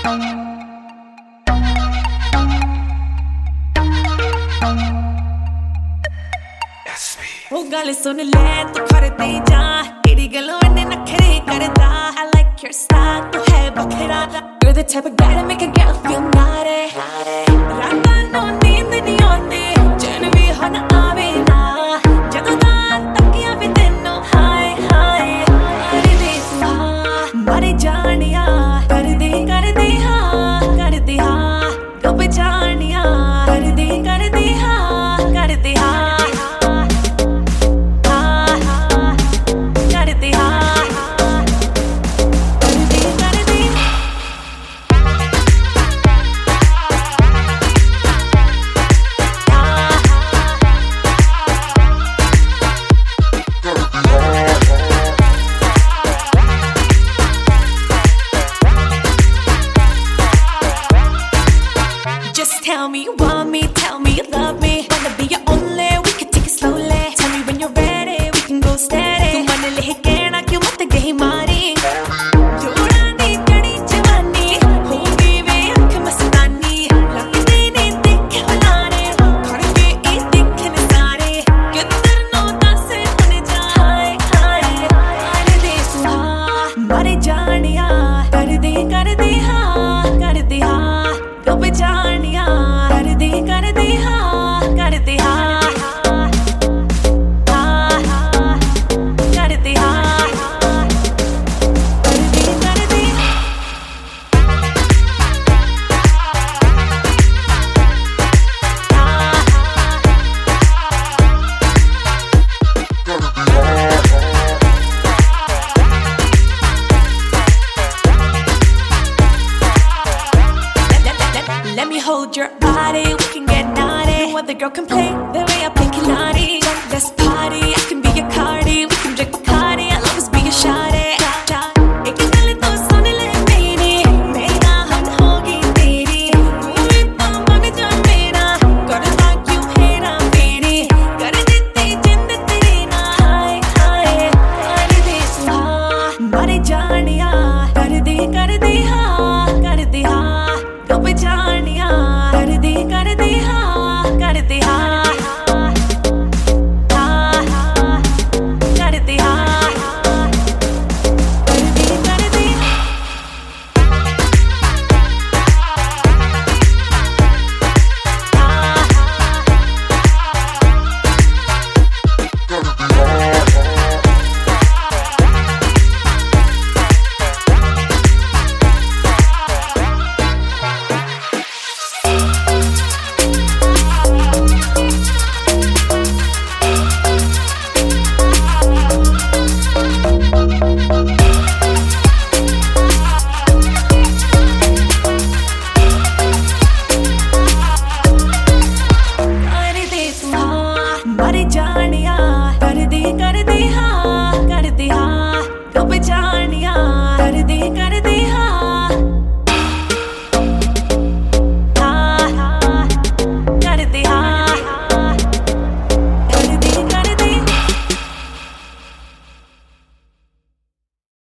वो गल सुन ले तू करते जा तेरी गलों ने नखरे करदा I like your style तू है बखरा You're the type of guy to make a girl feel naughty रातां नूं नींद नहीं आउंदी चैन भी हुण आवे ना जदों दा तकिया वी तैनूं हाय हाय कर दे तू मर जानिया कर दे हाँ डूब जानिया कर दे हाँ कर दे हाँ Just tell me you want me, tell me you love me. Wanna be your only, we can take it slowly. Tell me when you're ready, we can go steady. तू मन ले कहना क्यों मत गई मारी जोड़ा दी कड़ी जवानी होगी वे अख मस्तानी लगते ने देखे बुलाने खड़के ई दिखने सारे किधर नो दस होने जाए हाय कर दे तू मर जानिया कर दे हाँ डूब जानिया कर दे हाँ कर दे हाँ कर दे हाँ कर दे Let me hold your body, we can get naughty. No other girl can play the